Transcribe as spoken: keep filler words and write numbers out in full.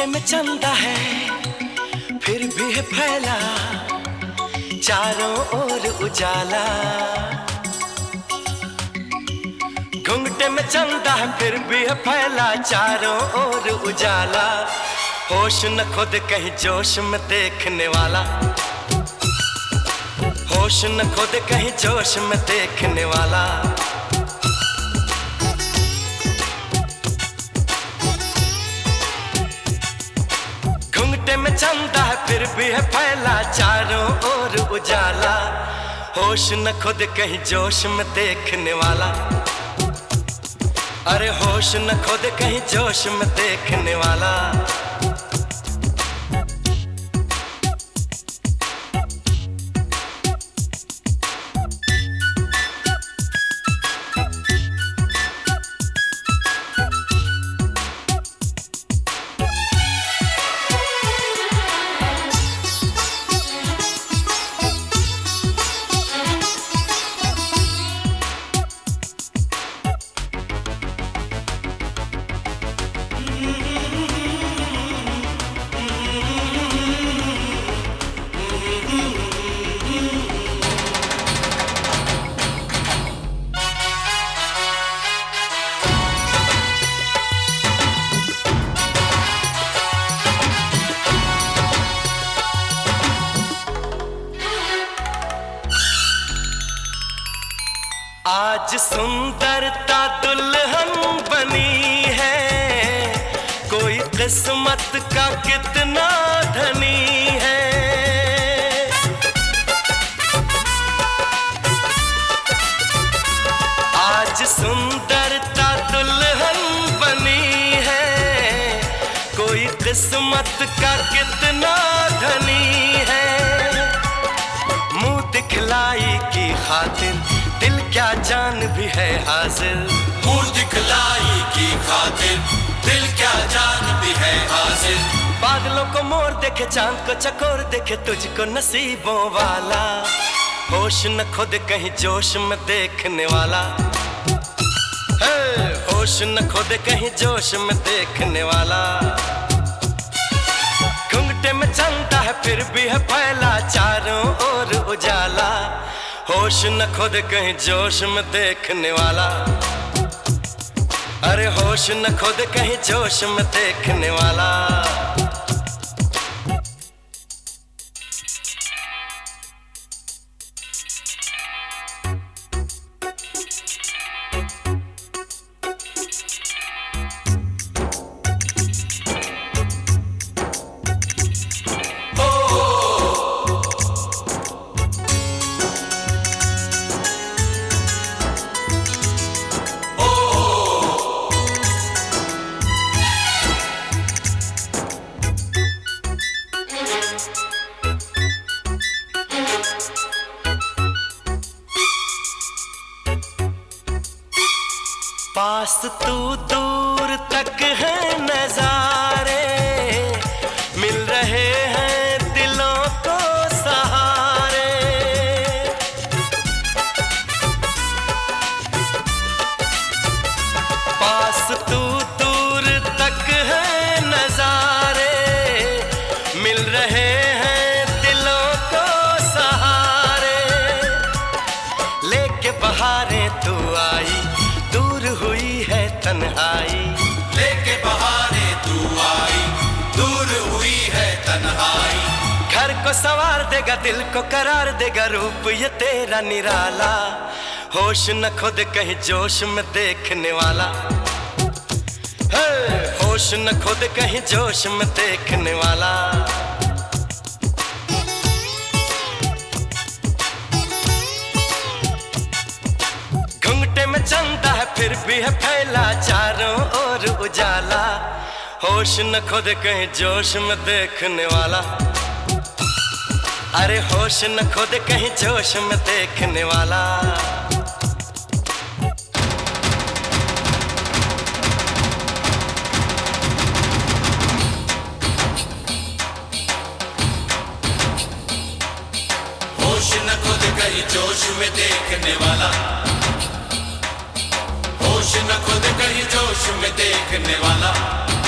घुंघटे में चंदा है फिर भी है फैला चारों ओर उजाला। घुंघटे में चंदा है फिर भी है फैला चारों ओर उजाला। होश न खुद कहीं जोश में देखने वाला, होश न खुद कहीं जोश में देखने वाला। घुंघटे में चंदा है फिर भी है फैला चारों ओर उजाला। होश न खुद कहीं जोश में देखने वाला, अरे होश न खुद कहीं जोश में देखने वाला। आज सुंदरता दुल्हन बनी है, कोई किस्मत का कितना धनी है। आज सुंदरता दुल्हन बनी है, कोई किस्मत का कितना धनी है। मुंह दिखलाई की खातिर दिल क्या जान भी है हाजिर, मुंह दिखलाई की खातिर दिल क्या जान भी है हाजिर। बादलों को मोर देखे चांद को चकोर देखे तुझको नसीबों वाला। होश न खुद कहीं जोश में देखने वाला, है होश न खुद कहीं जोश में देखने वाला। घुंघटे में चंदा है फिर भी है फैला चारों ओर उजाला। होश न खुद कहीं जोश में देखने वाला, अरे होश न खुद कहीं जोश में देखने वाला। पास तू दूर तक है नजारे, मिल रहे हैं दिलों को सहारे। पास तू दूर तक है नजारे, मिल रहे हैं दिलों को सहारे। लेके बहारें तू आई दूर हुई है तन्हाई, लेके बहारे तू आई दूर हुई है तन्हाई। घर को संवार देगा दिल को करार देगा रूप ये तेरा निराला। होश न खुद कहीं जोश में देखने वाला, है होश न खुद कहीं जोश में देखने वाला। चंदा है फिर भी है फैला चारों ओर उजाला। होश न खुद कहीं जोश में देखने वाला, अरे होश न खुद कहीं जोश में देखने वाला। होश न खुद कहीं जोश में देखने वाला, होश न खुद कहीं जोश में देखने वाला।